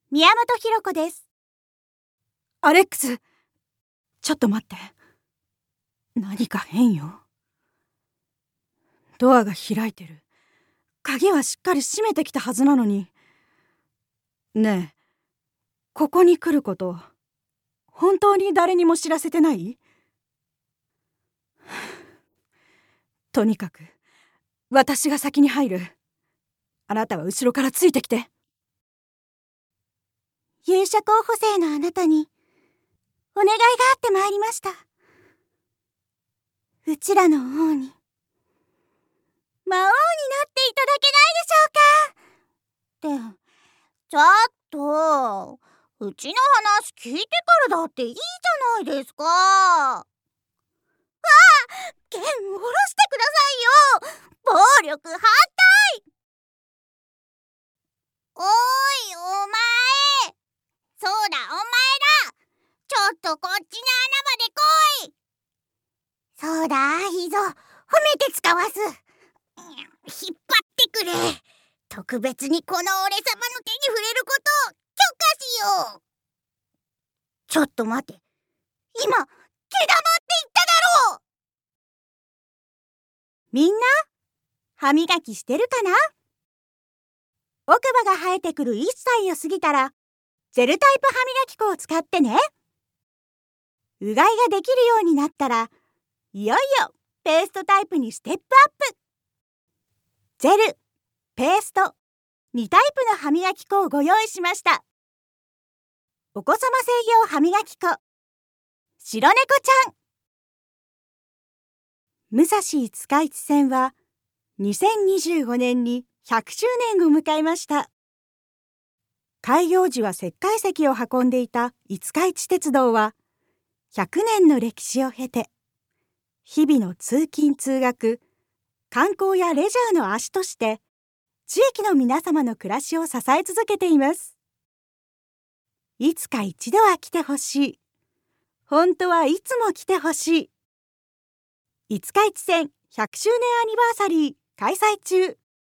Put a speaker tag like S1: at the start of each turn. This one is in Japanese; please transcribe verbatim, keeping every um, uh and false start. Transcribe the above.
S1: 宮本ひ子です。
S2: アレックス、ちょっと待って。何か変よ。ドアが開いてる。鍵はしっかり閉めてきたはずなのに。ねえ、ここに来ること、本当に誰にも知らせてない？とにかく、私が先に入る。あなたは後ろからついてきて。
S1: 勇者候補生のあなたに、お願いがあってまいりました。うちらの王に、魔王になっていただけないでしょうか。って、ちょっと、うちの話聞いてからだっていいじゃないですか。ああ、剣下ろしてくださいよ。暴力反対。おーい、お前。そうだ、お前だ。ちょっとこっちの穴まで来い。そうだ、いいぞ。褒めて使わす。引っ張ってくれ。特別にこの俺様の手に触れることを許可しよう。ちょっと待て。今、毛玉って言っただろう。みんな、歯磨きしてるかな？奥歯が生えてくるいっさいを過ぎたら、ジェルタイプ歯磨き粉を使ってね。うがいができるようになったら、いよいよペーストタイプにステップアップ。ジェル、ペースト、にタイプの歯磨き粉をご用意しました。お子様専用歯磨き粉、白猫ちゃん。武蔵五日市線はにせんにじゅうごねんにひゃくしゅうねんを迎えました。開業時は石灰石を運んでいた五日市鉄道はひゃくねんの歴史を経て、日々の通勤通学、観光やレジャーの足として地域の皆様の暮らしを支え続けています。いつか一度は来てほしい。本当はいつも来てほしい。五日市線ひゃくしゅうねんアニバーサリー開催中。